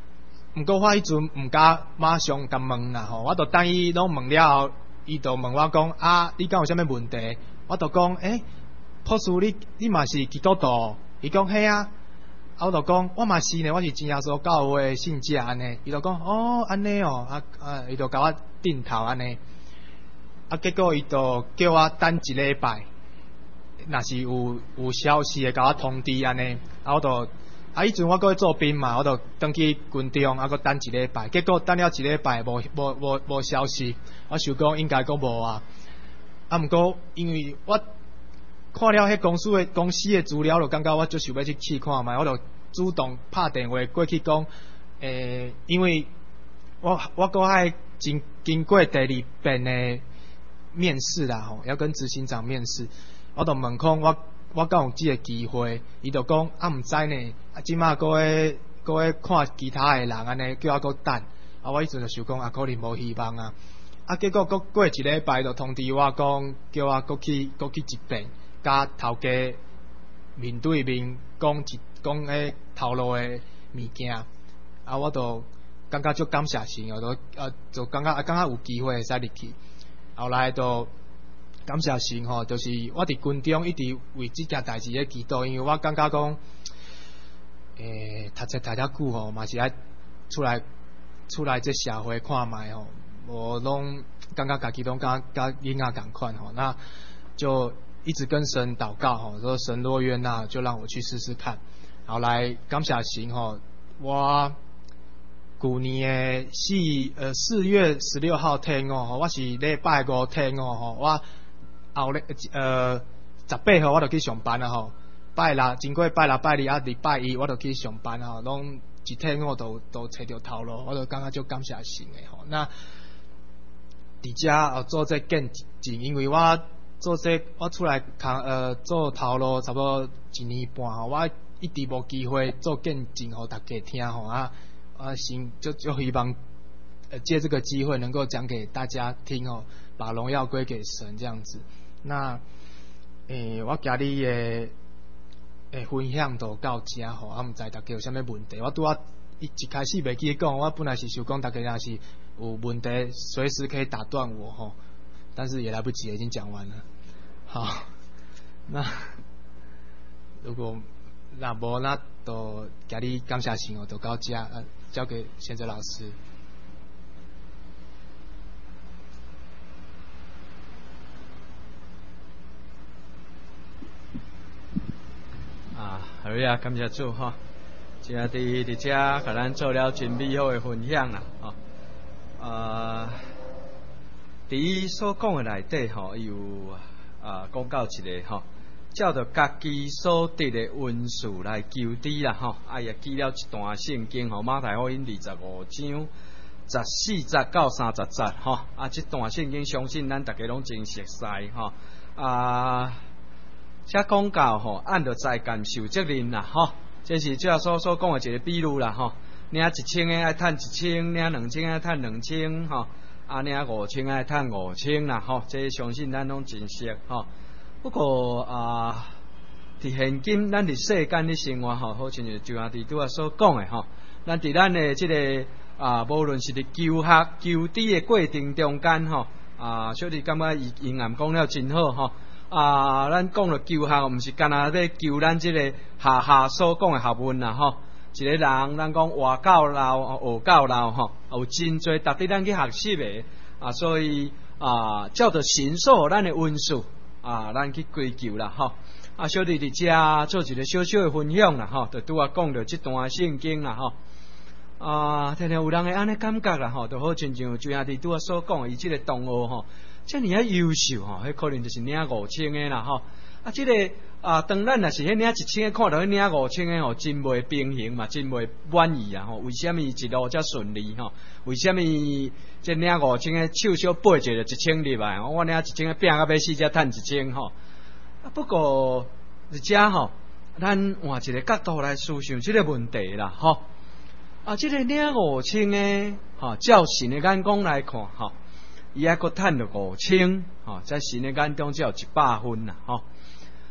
毋过我迄阵毋敢马上甲问啦吼，我著等伊拢问了后，伊著问我讲啊，你敢有啥物问题？我著讲诶，博士你你嘛是基督徒？伊讲嘿啊，啊我著讲我嘛是呢，我是真耶稣教会信者安尼。伊著讲哦安尼哦，啊啊伊著甲我点头安尼。啊结果伊著叫我等一礼拜，若是有有消息会甲我通知安尼。啊我著啊，以前我搁做兵嘛，我就登去军中，啊，搁等一礼拜，结果等了一礼拜，无无无无消息，我想讲应该讲无啊。啊，毋过因为我看了迄公司的公司的资料，就感觉我就想要去试看卖，我就主动拍电话过去讲，诶、欸，因为我我搁爱经经过第二遍的面试啦吼，要跟执行长面试，我就问讲我。我敢有即个机会，伊就讲啊，毋知呢，啊，即马搁咧搁咧看其他的人安尼，叫我搁等。啊，我迄阵就想讲啊，可能无希望啊。啊，结果搁过一礼拜就通知我讲，叫我搁去搁去一遍，甲头家面对面讲一讲迄头路的物件。啊，我就感觉足感谢神哦，就啊就感觉啊感觉有机会会使入去。后来就。感谢神吼，就是我伫军中一直为即件代志咧祈祷，因为我感觉讲，诶、欸，读册读遮久吼，嘛是爱出来出来这社会看卖吼，我拢感觉家己拢甲甲囡仔共款吼，那就一直跟神祷告吼，说神若愿那就让我去试试看。后来感谢神吼，我旧年的四呃四月十六号天哦，我是礼拜五天哦吼，我。后咧呃十八号我就去上班啦吼，拜六经过拜六拜二啊，礼拜一我就去上班吼，拢一天我都都找到头路，我就感觉就感谢神诶吼。那伫遮哦做这见证，因为我做这我出来扛呃做头路差不多一年半吼，我一直无机会做见证互大家听吼啊啊神就就希望呃借这个机会能够讲给大家听哦，把荣耀归给神这样子。那诶、欸，我今日诶诶分享就到这吼，啊，毋知大家有啥物问题？我拄啊一一开始袂记讲，我本来是想讲大家若是有问题，随时可以打断我吼，但是也来不及，已经讲完了。好，那如果那无那就今日感谢神哦，就到这，呃，交给贤哲老师。 啊，好呀，感谢主哈！今日伫伫遮，甲咱做了真美好的分享啦，吼、啊，伫伊所讲的内底吼，有啊讲到一个吼，照着家己所得的恩赐来求知啦，吼，啊也记了一段圣经吼，马太福音二十五章十四节到三十节吼，啊，这段圣经相信咱大家拢真熟悉吼，啊。遮讲到吼，按着才干受责任啦，吼，这是主要所所讲的一个比喻啦，吼，领一千个爱趁一千，领两千爱趁两千，吼，啊，领五千爱趁五千啦，吼，这相信咱拢真熟，吼。不过啊，伫现今咱伫世间的生活，吼，好像就像伫拄啊所讲的，吼，咱伫咱的即、這个啊，无论是伫求学、求知的过程中间，吼，啊，小弟感觉伊因暗讲了真好，吼。啊，咱讲了求学，毋是干那咧求咱即个下下所讲的学问啦，吼。一个人，咱讲活到老，学到老，吼，有真侪值得咱去学习的啊。所以啊，照着神所咱的恩赐啊，咱去追求啦，吼。啊，小弟伫遮做一个小小的分享啦，吼，就拄啊讲到即段圣经啦，吼。啊，听听有人会安尼感觉啦，吼，就好亲像就像伫拄啊所讲的，伊即个同学吼。遮尔啊优秀吼，迄可能就是领五千个啦吼。啊，即、这个啊，当咱若是迄领一千个，看到迄领五千个吼，真袂平衡嘛，真袂满意啊吼。为虾米一路遮顺利吼？为虾米即领五千个手小背一就一千入来？我领一千个拼到要死才趁一千吼。啊，不过伫遮吼，咱换一个角度来思想即个问题啦吼。啊，即、这个领五千个吼，照神的眼光来看吼。伊还阁趁着五千，吼，在神的眼中只有一百分啦，吼。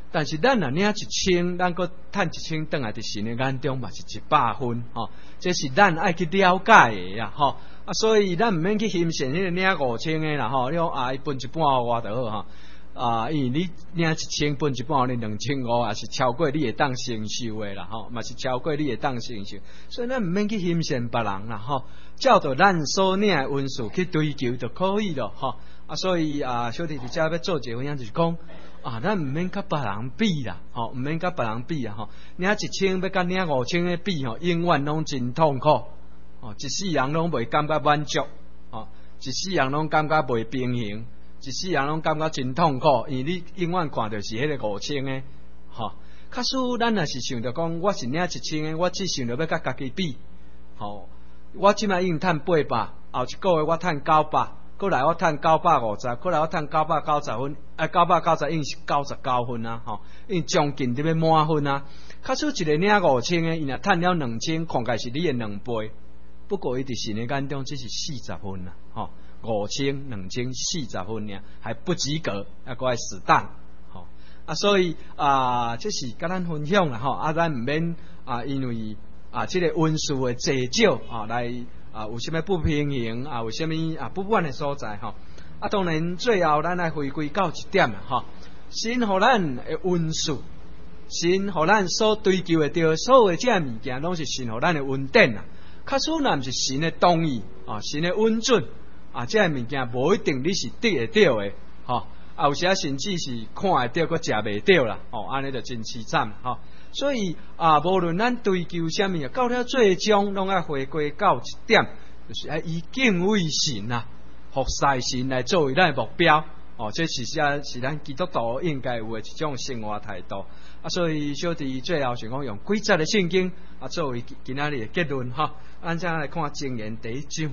但是咱若领一千，咱搁趁一千转来伫神的眼中嘛是一百分吼。这是咱爱去了解的呀吼。啊，所以咱毋免去欣赏迄个领五千的啦吼。你讲啊，伊分一半我就好哈。啊，因为你领一千分一半，你两千五也是超过你会当承受的啦吼，嘛是超过你会当承受。所以咱毋免去欣赏别人啦吼，照着咱所领的分数去追求就可以了吼。啊，所以啊，小弟伫遮要做一个分享，就是讲啊，咱毋免甲别人比啦，吼，毋免甲别人比啊，吼，领一千要甲领五千的比吼，永远拢真痛苦，哦，一世人拢袂感觉满足，哦，一世人拢感觉袂平衡。一世人拢感觉真痛苦，因为你永远看到是迄个五千的，吼。假使咱若是想着讲，我是领一千的，我只想着要甲家己比，吼。我即摆已经趁八百，后一个月我趁九百，过来我趁九百五十，过来我趁九百九十分，啊，九百九十已经是九十九分啊，吼，已经将近伫要满分啊。假使一个领五千的，伊若趁了两千，看起来是你的两倍，不过伊伫神的眼中只是四十分啊，吼。五千、两千、四十分呢，还不及格，啊，搁爱死蛋，吼、哦、啊，所以啊，这是甲咱分享啦，吼啊，咱毋免啊，因为啊，这个温数的济少啊，来啊，有啥物不平衡啊，有啥物啊不满的所在，吼、哦、啊，当然最后咱来回归到一点啦，吼、哦，神互咱的温数，神互咱所追求的着所有的这物件，拢是神互咱的恩典啦。假使若毋是神的同意啊，神的恩准。啊，这物件无一定你是得会到的，吼、哦，啊，有时甚至是看会到，佮食袂到啦，哦，安尼就真凄惨，吼、哦。所以啊，无论咱追求啥物，到了最终，拢爱回归到一点，就是爱以敬畏神啊，服侍神来作为咱的目标，哦，这是啥是咱基督徒应该有的一种生活态度。啊，所以小弟最后想讲用几节的圣经啊作为今仔日的结论，哈、哦，咱再来看箴言第一章。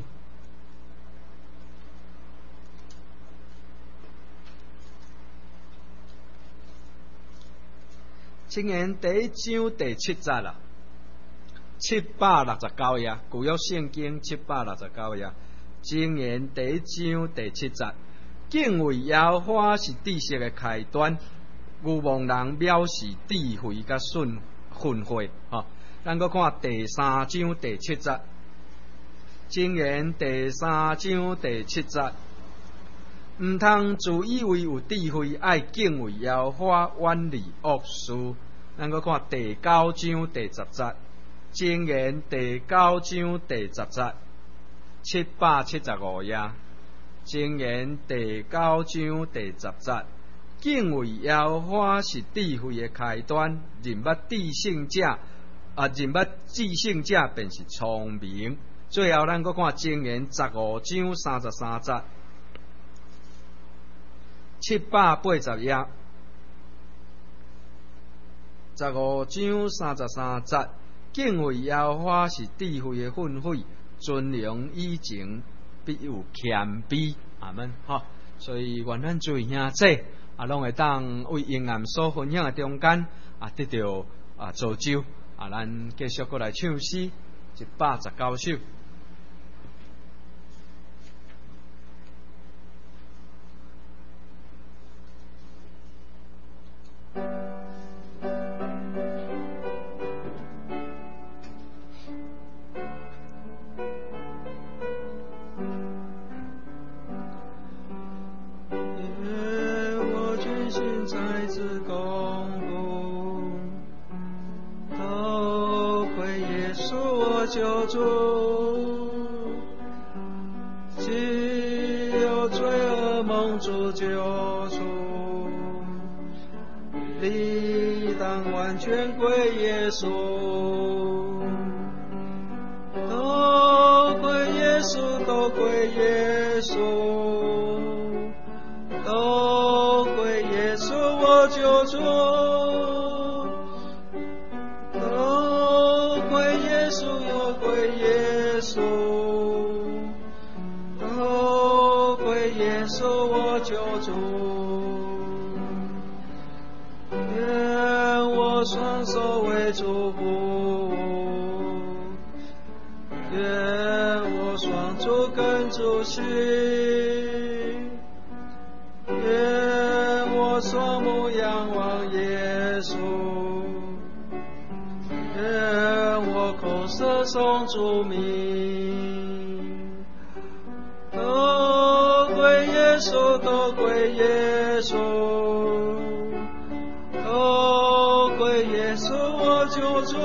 箴言第一章第七節啦，七百六十九頁，舊約聖經七百六十九頁。箴言第一章第七節，敬畏耶和華是知識的開端，愚妄人藐視智慧甲順訓誨。吼，咱擱看第三章第七節，箴言第三章第七節，毋通自以為有智慧，愛敬畏耶和華，遠離惡事。咱擱看第九章第十節，箴言第九章第十節，七百七十五頁。箴言第九章第十節，敬畏耶和華是智慧的開端，人捌知性者啊，人捌知性者便是聰明。最後咱擱看箴言十五章三十三節，七百八十頁。十五章三十三節，敬畏耶和華是智慧的訓誨，尊榮以前必有謙卑。阿們，吼，所以願咱做兄弟啊，攏會當為因暗所分享的中間啊，得到啊造就啊，咱繼續過來唱詩一百十九首。 救主，既有罪恶蒙主救赎，理当完全归耶稣，都归耶稣，都归耶稣，都归耶稣我救主。都归耶稣我救主，愿我双手为祝福，愿我双足跟主行，愿我双目仰望耶歌颂主名，都归耶稣，都归耶稣，都归耶稣我救主，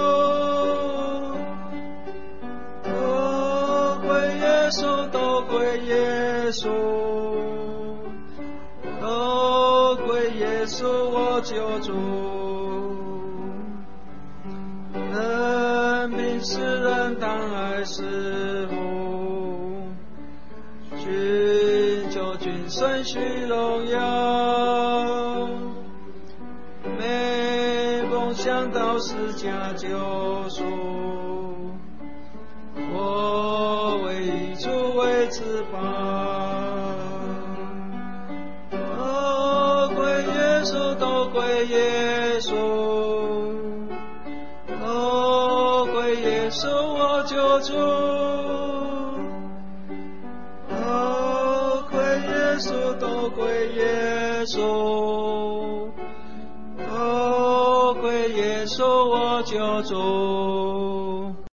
都归耶稣，都归耶稣，都归耶稣我救主。人民世人当爱师父，寻求君神许荣耀，每逢想到释迦救赎，我为一主为至宝，都归耶稣，都归耶稣，都归耶稣我救主，都归耶稣，都归耶稣，都归耶稣我救主。